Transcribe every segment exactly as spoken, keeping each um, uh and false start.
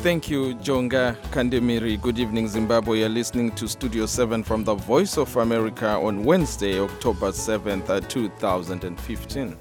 Thank you, Jonga Kandemiri. Good evening, Zimbabwe. You're listening to Studio seven from the Voice of America on Wednesday, October seventh, two thousand fifteen.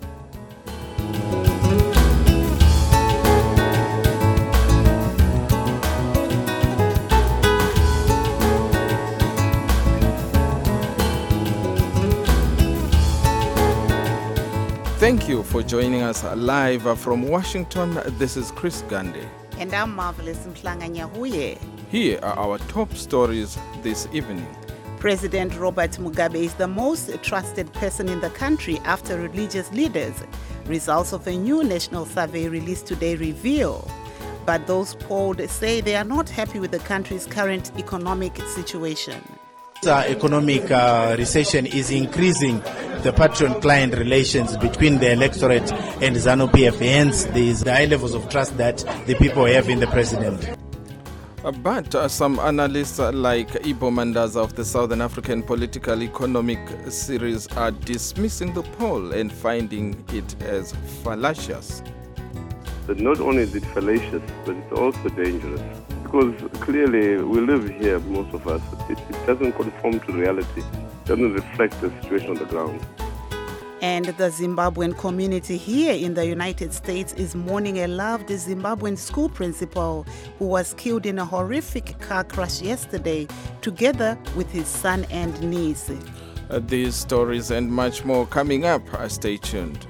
Thank you for joining us live from Washington. This is Chris Gandhi. And I'm Marvelous Mhlanga Nyahuye. Here are our top stories this evening. President Robert Mugabe is the most trusted person in the country after religious leaders. Results of a new national survey released today reveal. But those polled say they are not happy with the country's current economic situation. The economic uh, recession is increasing the patron-client relations between the electorate and ZANU-P F. Hence, there is high levels of trust that the people have in the president. Uh, but uh, some analysts uh, like Ibo Mandaza of the Southern African Political Economic Series are dismissing the poll and finding it as fallacious. But not only is it fallacious, but it's also dangerous. Because clearly we live here, most of us. It, it doesn't conform to reality. It doesn't reflect the situation on the ground. And the Zimbabwean community here in the United States is mourning a loved Zimbabwean school principal who was killed in a horrific car crash yesterday, together with his son and niece. Uh, these stories and much more coming up. Uh, stay tuned.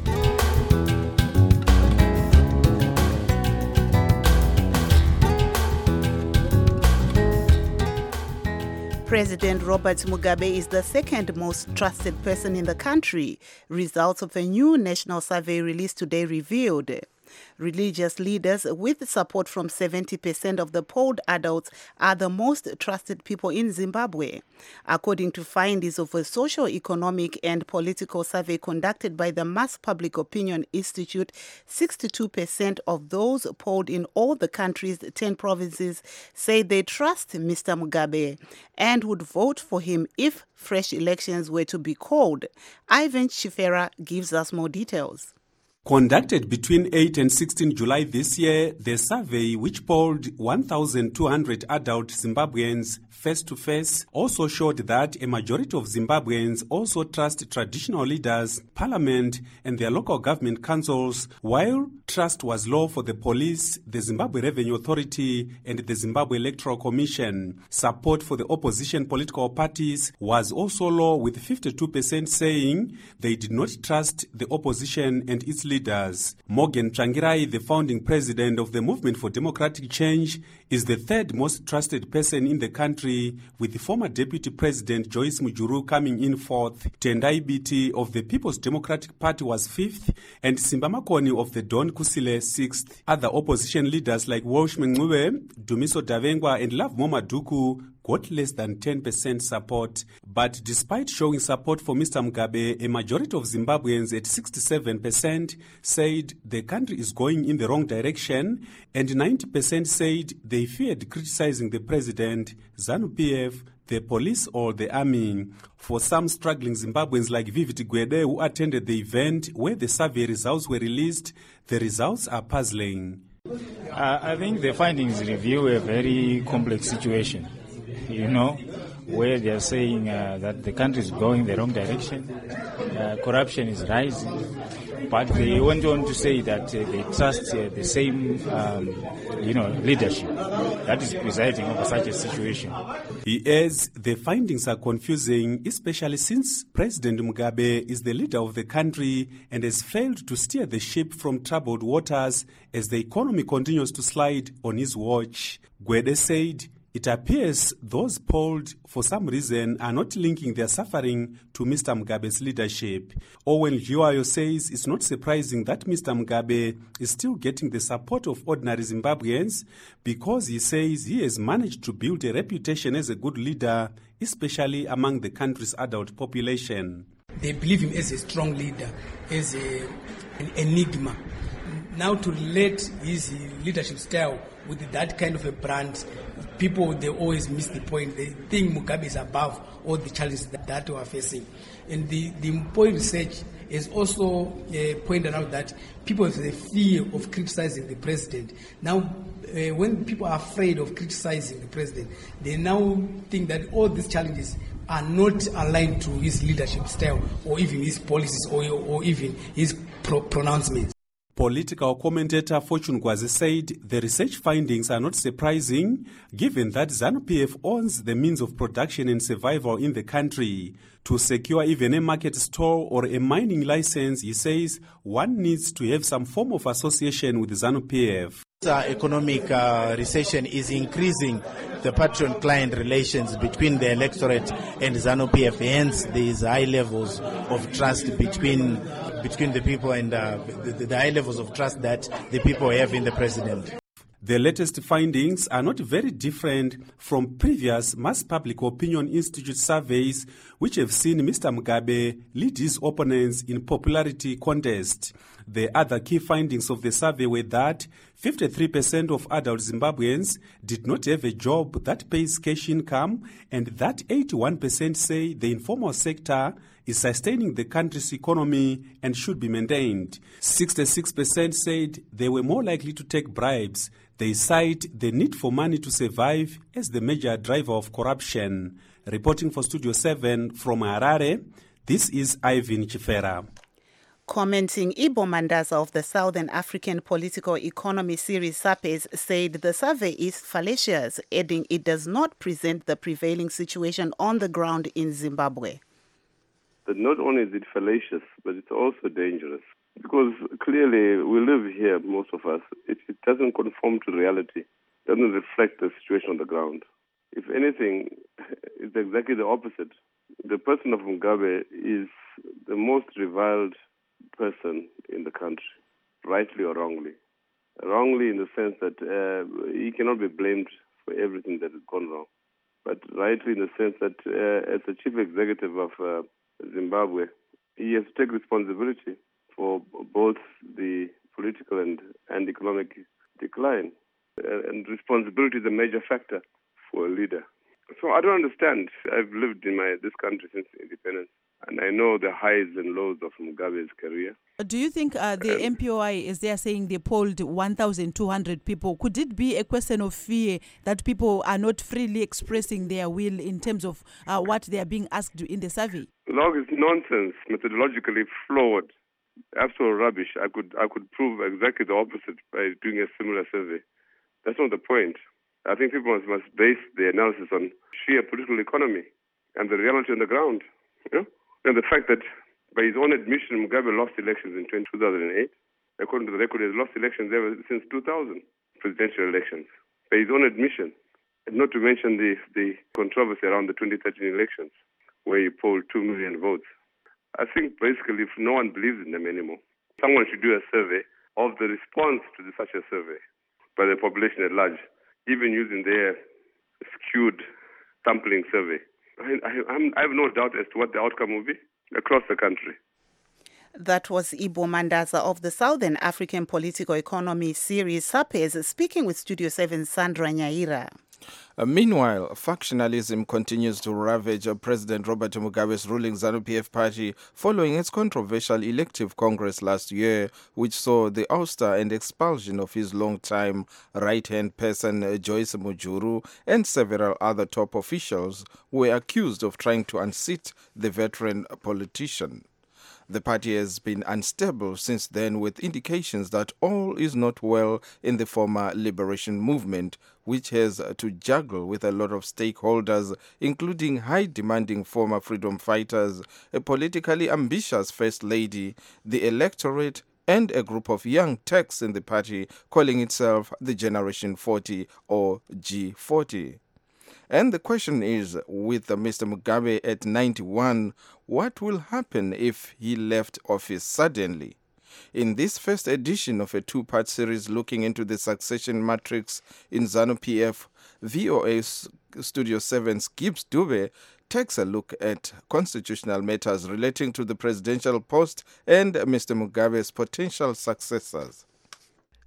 President Robert Mugabe is the second most trusted person in the country. Results of a new national survey released today revealed. Religious leaders, with support from seventy percent of the polled adults, are the most trusted people in Zimbabwe. According to findings of a socio-economic and political survey conducted by the Mass Public Opinion Institute, sixty-two percent of those polled in all the country's ten provinces say they trust Mister Mugabe and would vote for him if fresh elections were to be called. Ivan Chifera gives us more details. Conducted between eighth and sixteenth July this year, the survey, which polled one thousand two hundred adult Zimbabweans face-to-face, also showed that a majority of Zimbabweans also trust traditional leaders, parliament, and their local government councils, while trust was low for the police, the Zimbabwe Revenue Authority, and the Zimbabwe Electoral Commission. Support for the opposition political parties was also low, with fifty-two percent saying they did not trust the opposition and its leaders. Morgan Tsvangirai, the founding president of the Movement for Democratic Change, is the third most trusted person in the country, with the former Deputy President Joyce Mujuru coming in fourth. Tendai Biti of the People's Democratic Party was fifth, and Simba Makoni of the Don Kusile sixth. Other opposition leaders like Walsh Mengube, Dumiso Davengwa, and Love Momaduku got less than ten percent support. But despite showing support for Mister Mugabe, a majority of Zimbabweans at sixty-seven percent said the country is going in the wrong direction, and ninety percent said they feared criticizing the president, ZANU-P F, the police or the army. For some struggling Zimbabweans like Vivid Gwede, who attended the event where the survey results were released, the results are puzzling. Uh, I think the findings reveal a very complex situation. You know, where they are saying uh, that the country is going the wrong direction, uh, corruption is rising, but they went on to say that uh, they trust uh, the same, um, you know, leadership that is presiding over such a situation. He adds the findings are confusing, especially since President Mugabe is the leader of the country and has failed to steer the ship from troubled waters as the economy continues to slide on his watch. Gwede said it appears those polled, for some reason, are not linking their suffering to Mister Mugabe's leadership. Owen Liwayo says it's not surprising that Mister Mugabe is still getting the support of ordinary Zimbabweans, because he says he has managed to build a reputation as a good leader, especially among the country's adult population. They believe him as a strong leader, as a, an enigma. Now to relate his leadership style with that kind of a brand, people, they always miss the point. They think Mugabe is above all the challenges that, that we are facing. And the, the point research has also uh, pointed out that people have the fear of criticizing the president. Now, uh, when people are afraid of criticizing the president, they now think that all these challenges are not aligned to his leadership style or even his policies or, or even his pro- pronouncements. Political commentator Fortune Gwazi said the research findings are not surprising, given that ZANU-P F owns the means of production and survival in the country. To secure even a market store or a mining license, he says one needs to have some form of association with ZANU-P F. Uh, economic uh, recession is increasing the patron-client relations between the electorate and ZANU-P F. Hence, there is high levels of trust between between the people and uh, the, the high levels of trust that the people have in the president. The latest findings are not very different from previous Mass Public Opinion Institute surveys, which have seen Mister Mugabe lead his opponents in popularity contest. The other key findings of the survey were that fifty-three percent of adult Zimbabweans did not have a job that pays cash income, and that eighty-one percent say the informal sector is sustaining the country's economy and should be maintained. sixty-six percent said they were more likely to take bribes. They cite the need for money to survive as the major driver of corruption. Reporting for Studio seven from Harare, this is Ivan Chifera. Commenting, Ibo Mandaza of the Southern African Political Economy series SAPES said the survey is fallacious, adding it does not present the prevailing situation on the ground in Zimbabwe. But not only is it fallacious, but it's also dangerous. Because clearly we live here, most of us. It, it doesn't conform to reality. It doesn't reflect the situation on the ground. If anything, it's exactly the opposite. The person of Mugabe is the most reviled person in the country, rightly or wrongly. Wrongly in the sense that uh, he cannot be blamed for everything that has gone wrong. But rightly in the sense that uh, as the chief executive of uh, Zimbabwe, he has to take responsibility for both the political and, and economic decline. Uh, and responsibility is a major factor for a leader. So I don't understand. I've lived in my this country since independence, and I know the highs and lows of Mugabe's career. Do you think uh, the um, M P O I, as they are saying, they polled one thousand two hundred people, could it be a question of fear that people are not freely expressing their will in terms of uh, what they are being asked in the survey? Log is nonsense, methodologically flawed, absolute rubbish. I could I could prove exactly the opposite by doing a similar survey. That's not the point. I think people must, must base their analysis on sheer political economy and the reality on the ground. You know? And the fact that, by his own admission, Mugabe lost elections in two thousand eight. According to the record, he has lost elections ever since two thousand, presidential elections. By his own admission. And not to mention the, the controversy around the twenty thirteen elections, where he polled two million votes. I think basically if no one believes in them anymore, someone should do a survey of the response to the, such a survey by the population at large, even using their skewed sampling survey. I, I, I'm, I have no doubt as to what the outcome will be across the country. That was Ibo Mandaza of the Southern African Political Economy series SAPES, speaking with Studio seven Sandra Nyaira. Uh, meanwhile, factionalism continues to ravage uh, President Robert Mugabe's ruling ZANU-P F party following its controversial elective congress last year, which saw the ouster and expulsion of his longtime right-hand person uh, Joyce Mujuru and several other top officials who were accused of trying to unseat the veteran politician. The party has been unstable since then, with indications that all is not well in the former liberation movement, which has to juggle with a lot of stakeholders, including high-demanding former freedom fighters, a politically ambitious first lady, the electorate, and a group of young techs in the party calling itself the Generation forty or G forty. And the question is, with Mister Mugabe at ninety-one, what will happen if he left office suddenly? In this first edition of a two-part series looking into the succession matrix in ZANU-P F, V O A Studio seven's Gibbs Dube takes a look at constitutional matters relating to the presidential post and Mister Mugabe's potential successors.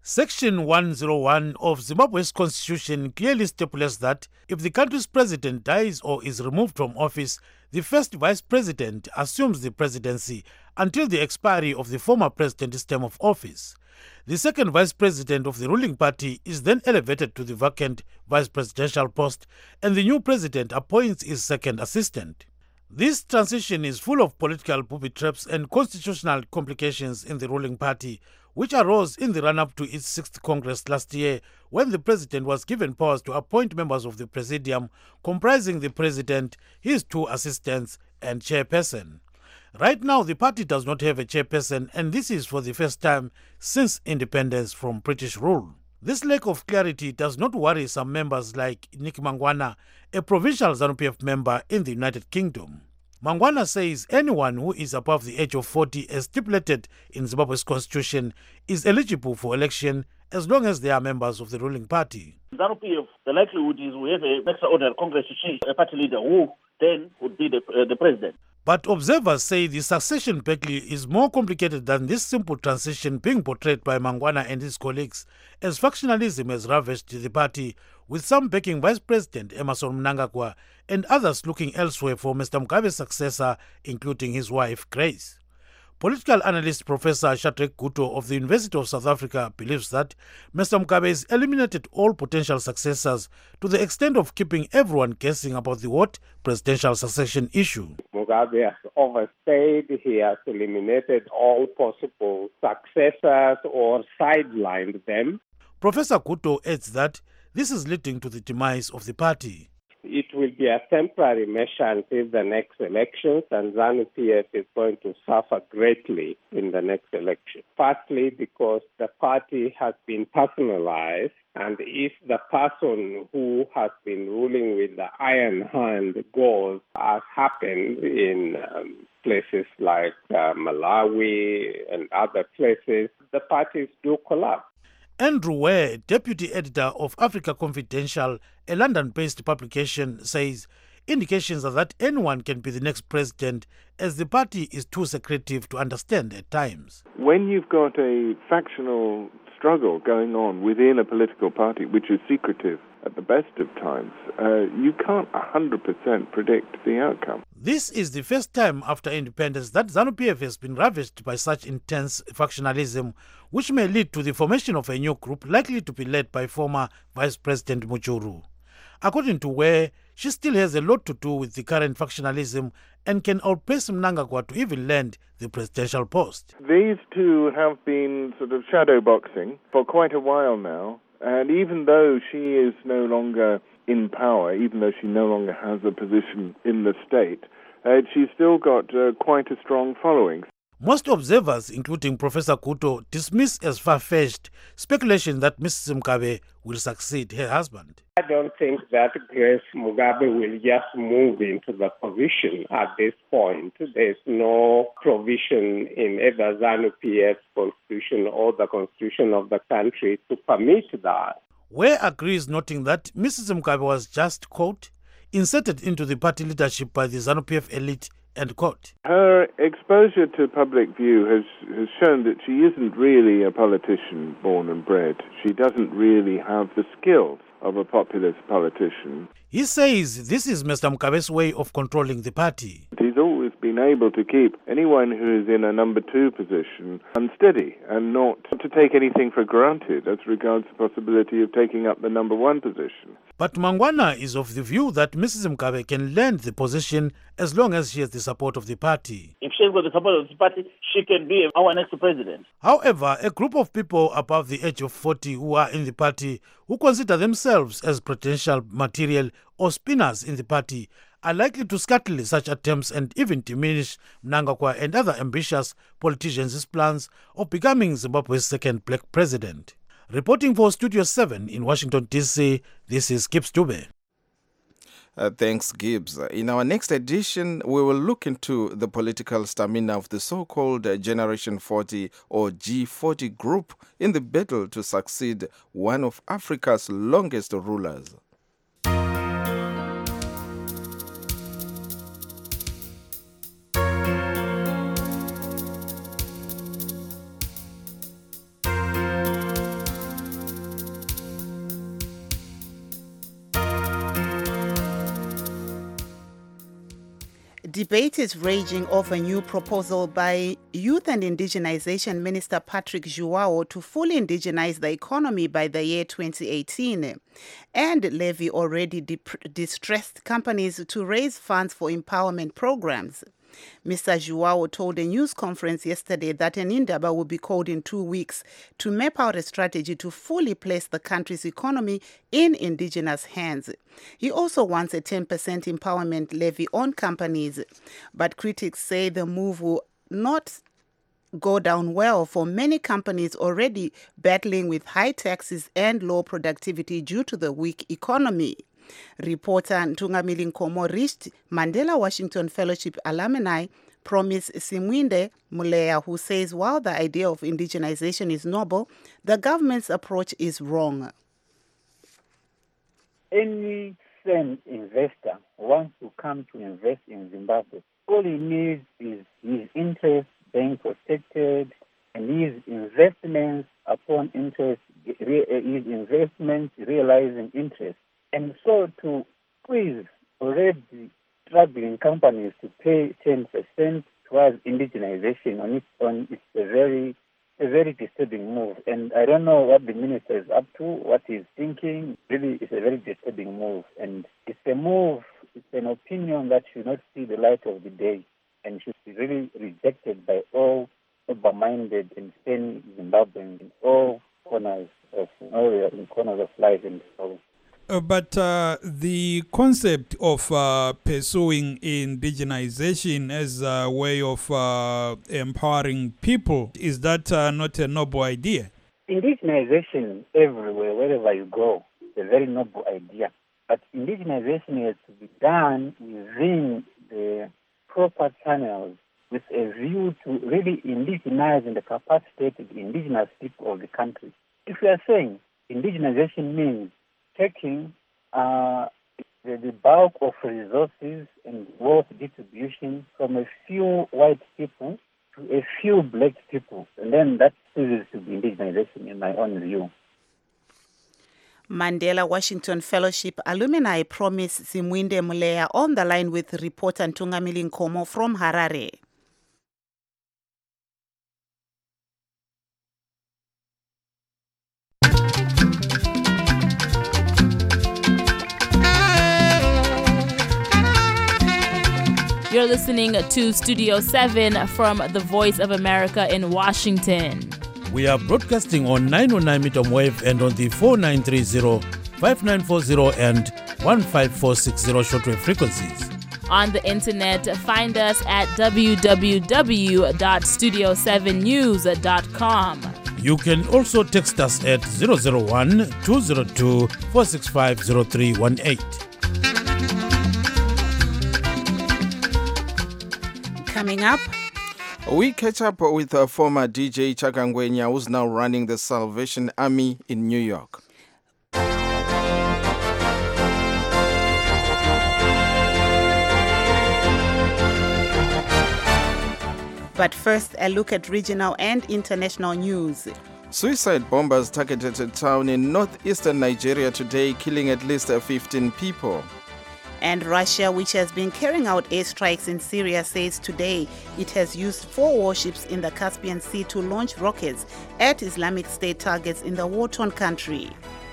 Section one oh one of Zimbabwe's constitution clearly stipulates that if the country's president dies or is removed from office, the first vice president assumes the presidency until the expiry of the former president's term of office. The second vice president of the ruling party is then elevated to the vacant vice presidential post, and the new president appoints his second assistant. This transition is full of political booby traps and constitutional complications in the ruling party, which arose in the run-up to its sixth Congress last year, when the president was given powers to appoint members of the presidium, comprising the president, his two assistants, and chairperson. Right now, the party does not have a chairperson, and this is for the first time since independence from British rule. This lack of clarity does not worry some members like Nick Mangwana, a provincial ZANU P F member in the United Kingdom. Mangwana says anyone who is above the age of forty, as stipulated in Zimbabwe's constitution, is eligible for election as long as they are members of the ruling party. ZANU P F, the likelihood is we have an extraordinary Congress to choose a party leader who then would be the, uh, the president. But observers say the succession battle is more complicated than this simple transition being portrayed by Mangwana and his colleagues, as factionalism has ravaged the party, with some backing Vice President Emmerson Mnangagwa and others looking elsewhere for Mister Mugabe's successor, including his wife Grace. Political analyst Professor Shadrack Guto of the University of South Africa believes that Mister Mugabe has eliminated all potential successors to the extent of keeping everyone guessing about the what presidential succession issue. Mugabe has overstayed. He has eliminated all possible successors or sidelined them. Professor Guto adds that this is leading to the demise of the party. It will be a temporary measure until the next elections, and ZANU P F is going to suffer greatly in the next election. Firstly, because the party has been personalized, and if the person who has been ruling with the iron hand goes, as happened in um, places like uh, Malawi and other places, the parties do collapse. Andrew Ware, deputy editor of Africa Confidential, a London-based publication, says indications are that anyone can be the next president, as the party is too secretive to understand at times. When you've got a factional struggle going on within a political party, which is secretive at the best of times, uh, you can't one hundred percent predict the outcome. This is the first time after independence that ZANU P F has been ravaged by such intense factionalism, which may lead to the formation of a new group likely to be led by former Vice President Mujuru. According to Ware, she still has a lot to do with the current factionalism and can outpace Mnangagwa to even land the presidential post. These two have been sort of shadow boxing for quite a while now, and even though she is no longer in power, even though she no longer has a position in the state, uh, she's still got uh, quite a strong following. Most observers, including Professor Guto, dismiss as far-fetched speculation that Missus Mugabe will succeed her husband. I don't think that Grace Mugabe will just move into the position at this point. There's no provision in either ZANU P F's constitution or the constitution of the country to permit that. Ware agrees, noting that Missus Mugabe was just, quote, inserted into the party leadership by the ZANU P F elite, end quote. Her exposure to public view has, has shown that she isn't really a politician born and bred. She doesn't really have the skills of a populist politician. He says this is Mister Mugabe's way of controlling the party. He's always been able to keep anyone who is in a number two position unsteady and not to take anything for granted as regards the possibility of taking up the number one position. But Mangwana is of the view that Missus Mugabe can land the position as long as she has the support of the party. If she's got the support of the party, she can be our next president. However, a group of people above the age of forty who are in the party, who consider themselves as potential material or spinners in the party, are likely to scuttle such attempts and even diminish Mnangagwa and other ambitious politicians' plans of becoming Zimbabwe's second black president. Reporting for Studio seven in Washington, D C, this is Gibbs Dube. Uh, thanks, Gibbs. In our next edition, we will look into the political stamina of the so-called uh, Generation forty or G forty group in the battle to succeed one of Africa's longest rulers. Debate is raging over a new proposal by Youth and Indigenization Minister Patrick Joao to fully indigenize the economy by the year twenty eighteen and levy already dip- distressed companies to raise funds for empowerment programs. Mister Joao told a news conference yesterday that an Indaba will be called in two weeks to map out a strategy to fully place the country's economy in indigenous hands. He also wants a ten percent empowerment levy on companies, but critics say the move will not go down well for many companies already battling with high taxes and low productivity due to the weak economy. Reporter Ntungamili Nkomo reached Mandela Washington Fellowship alumni Promise Simwinde Mulea, who says while the idea of indigenization is noble, the government's approach is wrong. Any sane investor wants to come to invest in Zimbabwe. All he needs is his interest being protected and his investments upon interest, his investments realizing interest. And so to squeeze already struggling companies to pay ten percent towards indigenization on its own, it's a very, a very disturbing move. And I don't know what the minister is up to, what he's thinking. Really, it's a very disturbing move. And it's a move, it's an opinion that should not see the light of the day and should be really rejected by all sober-minded and sane Zimbabweans in all corners of, all corners of life and so. Uh, but uh, the concept of uh, pursuing indigenization as a way of uh, empowering people, is that uh, not a noble idea? Indigenization everywhere, wherever you go, is a very noble idea. But indigenization has to be done within the proper channels with a view to really indigenize and capacitate the indigenous people of the country. If we are saying indigenization means taking uh, the, the bulk of resources and wealth distribution from a few white people to a few black people, and then that ceases to be indigenization in my own view. Mandela Washington Fellowship alumni Promise Simwinde Mulea on the line with reporter Ntungamili Nkomo from Harare. You're listening to Studio seven from the Voice of America in Washington. We are broadcasting on nine oh nine meter wave and on the four nine three zero, five nine four zero and one five four six zero shortwave frequencies. On the internet, find us at w w w dot studio seven news dot com. You can also text us at zero zero one, two zero two, four six five zero three one eight. Coming up, we catch up with a former D J Chaka Ngwenya, who's now running the Salvation Army in New York. But first, a look at regional and international news. Suicide bombers targeted a town in northeastern Nigeria today, killing at least fifteen people. And Russia, which has been carrying out airstrikes in Syria, says today it has used four warships in the Caspian Sea to launch rockets at Islamic State targets in the war-torn country.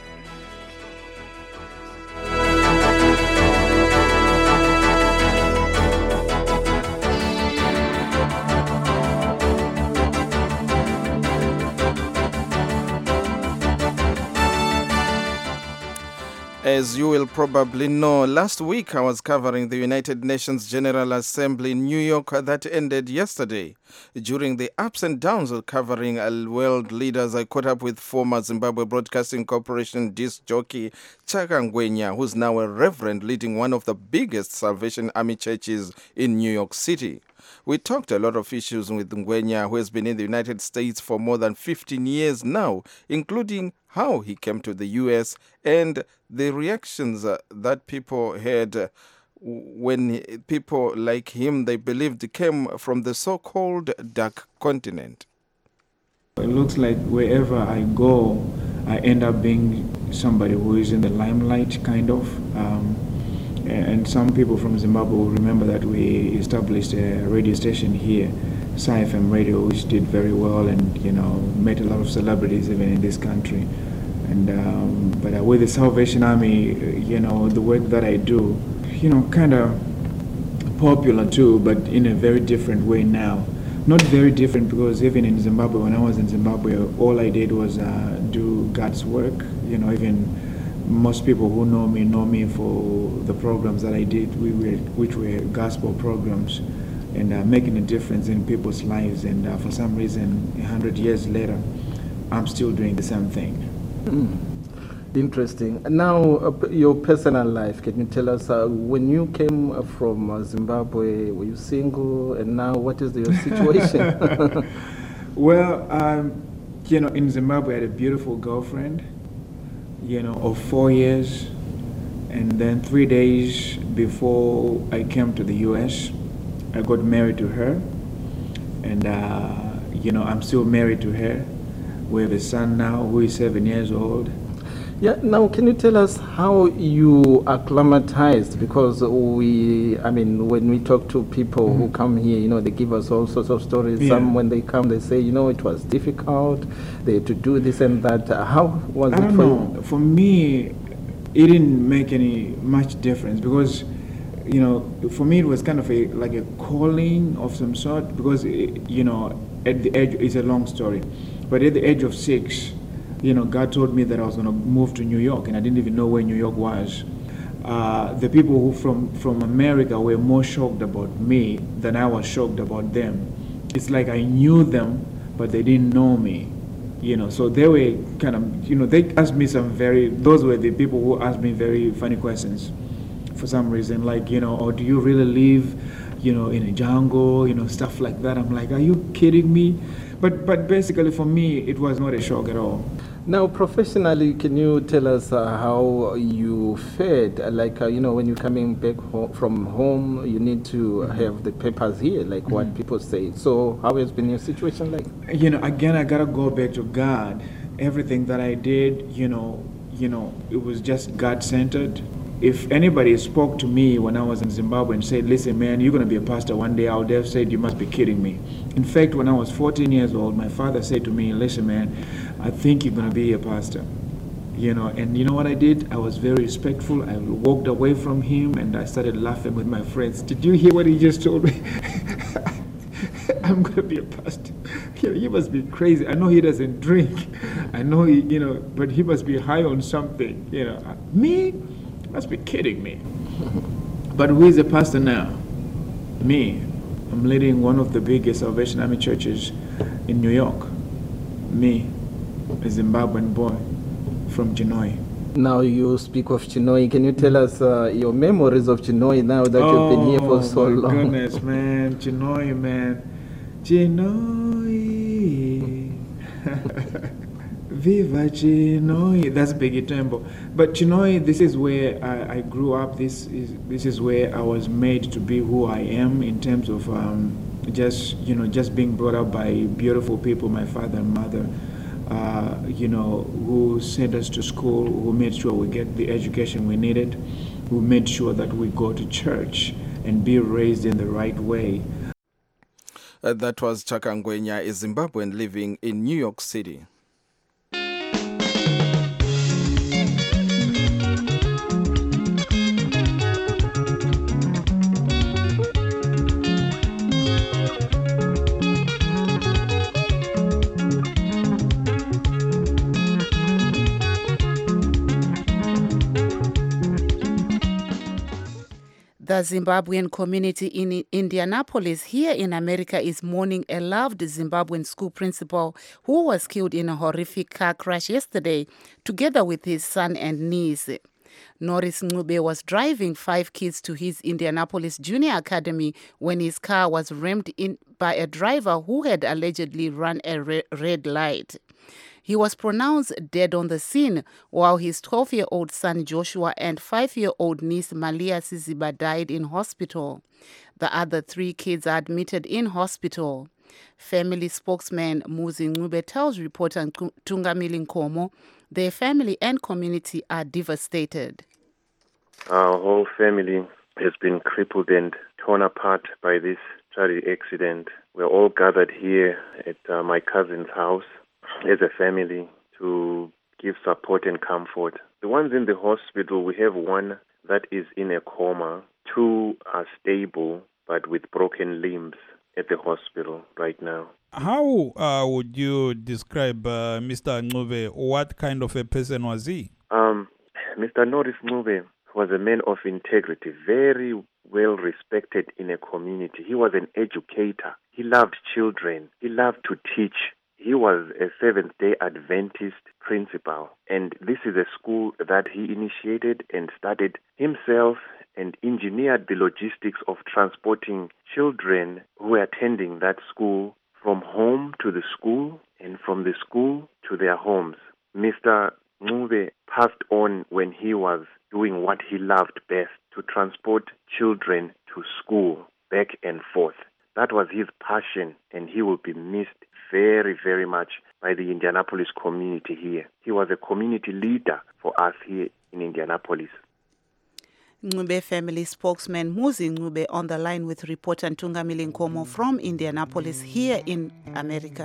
As you will probably know, last week I was covering the United Nations General Assembly in New York that ended yesterday. During the ups and downs of covering world leaders, I caught up with former Zimbabwe Broadcasting Corporation disc jockey Chaka Ngwenya, who's now a reverend leading one of the biggest Salvation Army churches in New York City. We talked a lot of issues with Ngwenya, who has been in the United States for more than fifteen years now, including how he came to the U S and the reactions uh, that people had uh, when people like him, they believed, came from the so-called dark continent. It looks like wherever I go, I end up being somebody who is in the limelight, kind of. Um, and some people from Zimbabwe will remember that we established a radio station here, Sai F M Radio, which did very well and, you know, met a lot of celebrities even in this country. And um, but uh, with the Salvation Army, you know, the work that I do, you know, kind of popular too, but in a very different way now. Not very different, because even in Zimbabwe, when I was in Zimbabwe, all I did was uh, do God's work. You know, even most people who know me know me for the programs that I did, we were, which were gospel programs, and uh, making a difference in people's lives. And uh, for some reason, a hundred years later, I'm still doing the same thing. Mm. Interesting. Now, uh, your personal life, can you tell us, uh, when you came uh, from uh, Zimbabwe, were you single, and now what is your situation? Well, um, you know, in Zimbabwe I had a beautiful girlfriend, you know, of four years, and then three days before I came to the U S, I got married to her, and, uh, you know, I'm still married to her. We have a son now who is seven years old. Yeah, now can you tell us how you acclimatized? Because we, I mean, when we talk to people mm-hmm. who come here, you know, they give us all sorts of stories. Yeah. Some, when they come, they say, you know, it was difficult, they had to do this and that. How was I it don't for know. you? For me, it didn't make any much difference, because, you know, for me it was kind of a like a calling of some sort, because, it, you know, at the age, it's a long story, but at the age of six, you know, God told me that I was going to move to New York, and I didn't even know where New York was. Uh, the people who from, from America were more shocked about me than I was shocked about them. It's like I knew them, but they didn't know me. You know, so they were kind of, you know, they asked me some very, those were the people who asked me very funny questions for some reason, like, you know, or do you really live, you know, in a jungle, you know, stuff like that. I'm like, are you kidding me? But, but basically for me, it was not a shock at all. Now, professionally, can you tell us uh, how you fared? Uh, like, uh, you know, when you're coming back ho- from home, you need to mm-hmm. have the papers here, like mm-hmm. what people say. So how has been your situation like? You know, again, I got to go back to God. Everything that I did, you know, you know, it was just God-centered. If anybody spoke to me when I was in Zimbabwe and said, listen, man, you're going to be a pastor one day, I would have said, you must be kidding me. In fact, when I was fourteen years old, my father said to me, listen, man, I think you're going to be a pastor. You know, and you know what I did? I was very respectful. I walked away from him, and I started laughing with my friends. Did you hear what he just told me? I'm going to be a pastor. You know, he must be crazy. I know he doesn't drink. I know he, you know, but he must be high on something. You know, me? Must be kidding me. But who is a pastor now? Me. I'm leading one of the biggest Salvation Army churches in New York. Me, a Zimbabwean boy from Chinhoyi. Now you speak of Chinhoyi. Can you tell us uh, your memories of Chinhoyi now that oh, you've been here for so long? Oh my goodness, man. Chinhoyi, man. Chinhoyi. Viva Chinhoyi. That's Biggie Tembo. But Chinhoyi, this is where I, I grew up. This is this is where I was made to be who I am in terms of um, just you know just being brought up by beautiful people, my father and mother. Uh, you know, who sent us to school, who made sure we get the education we needed, who made sure that we go to church and be raised in the right way. Uh, that was Chaka Ngwenya, a Zimbabwean living in New York City. The Zimbabwean community in Indianapolis here in America is mourning a loved Zimbabwean school principal who was killed in a horrific car crash yesterday, together with his son and niece. Norris Ncube was driving five kids to his Indianapolis Junior Academy when his car was rammed in by a driver who had allegedly run a re- red light. He was pronounced dead on the scene, while his twelve-year-old son Joshua and five-year-old niece Malia Siziba died in hospital. The other three kids are admitted in hospital. Family spokesman Muzi Ncube tells reporter Tungamili Nkomo their family and community are devastated. Our whole family has been crippled and torn apart by this tragic accident. We're all gathered here at uh, my cousin's house as a family to give support and comfort. The ones in the hospital, we have one that is in a coma. Two are stable but with broken limbs at the hospital right now. How uh, would you describe uh, Mister Ncube? What kind of a person was he? Um, Mister Norris Ncube was a man of integrity, very well respected in a community. He was an educator. He loved children. He loved to teach. He was a Seventh-day Adventist principal, and this is a school that he initiated and started himself and engineered the logistics of transporting children who were attending that school from home to the school and from the school to their homes. Mister Ncube passed on when he was doing what he loved best, to transport children to school, back and forth. That was his passion, and he will be missed very, very much by the Indianapolis community here. He was a community leader for us here in Indianapolis. Ncube family spokesman Muzi Ncube on the line with reporter Ntungamili Nkomo from Indianapolis here in America.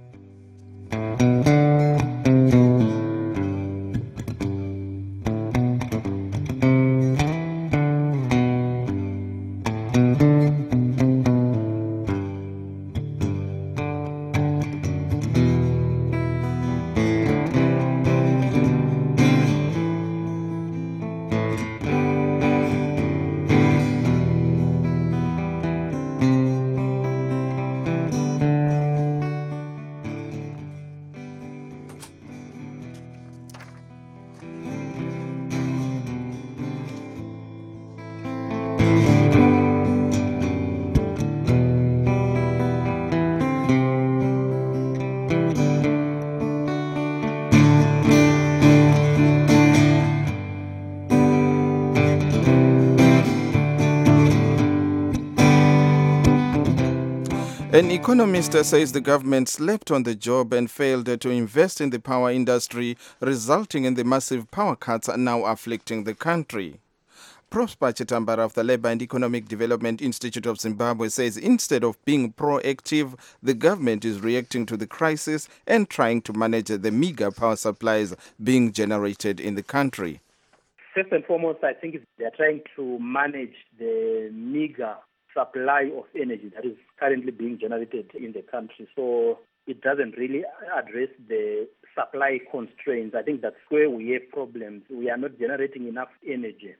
An economist says the government slept on the job and failed to invest in the power industry, resulting in the massive power cuts now afflicting the country. Prosper Chitambara of the Labour and Economic Development Institute of Zimbabwe says instead of being proactive, the government is reacting to the crisis and trying to manage the meager power supplies being generated in the country. First and foremost, I think they're trying to manage the meager supply of energy that is currently being generated in the country. So it doesn't really address the supply constraints. I think that's where we have problems. We are not generating enough energy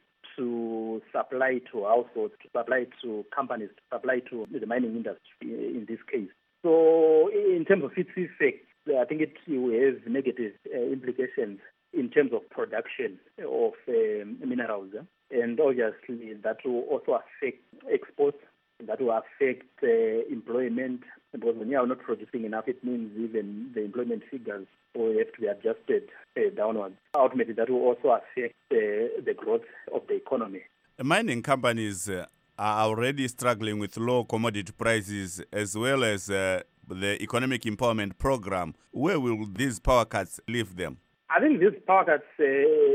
to supply to households, to supply to companies, to supply to the mining industry in this case. So in terms of its effects, I think it will have negative uh, implications in terms of production of uh, minerals. Eh? And obviously that will also affect exports, that will affect uh, employment, because when you are not producing enough, it means even the employment figures will have to be adjusted uh, downwards. Ultimately, that will also affect uh, the growth of the economy. Mining companies uh, are already struggling with low commodity prices as well as uh, the economic empowerment program. Where will these power cuts leave them? I think these power cuts, uh,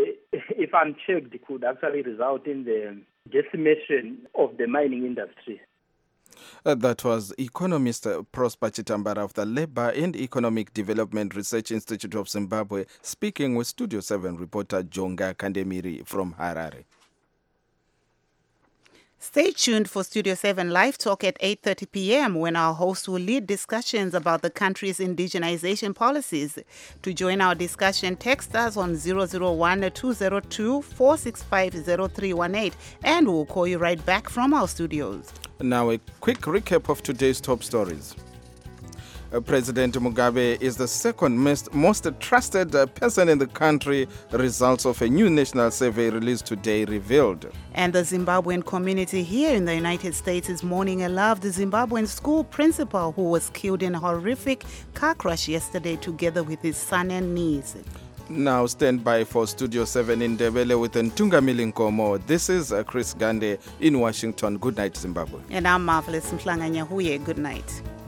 if unchecked, could actually result in the decimation of the mining industry. Uh, that was economist uh, Prosper Chitambara of the Labour and Economic Development Research Institute of Zimbabwe, speaking with Studio seven reporter Jonga Kandemiri from Harare. Stay tuned for Studio seven Live Talk at eight thirty p.m. when our host will lead discussions about the country's indigenization policies. To join our discussion, text us on zero zero one, two zero two, four six five, zero three one eight and we'll call you right back from our studios. Now a quick recap of today's top stories. Uh, President Mugabe is the second most, most trusted uh, person in the country, results of a new national survey released today revealed. And the Zimbabwean community here in the United States is mourning a loved Zimbabwean school principal who was killed in a horrific car crash yesterday together with his son and niece. Now stand by for Studio seven in Ndebele with Ntungamili Nkomo. This is uh, Chris Gande in Washington. Good night, Zimbabwe. And I'm Marvelous Mhlanga Nyahuye. Good night.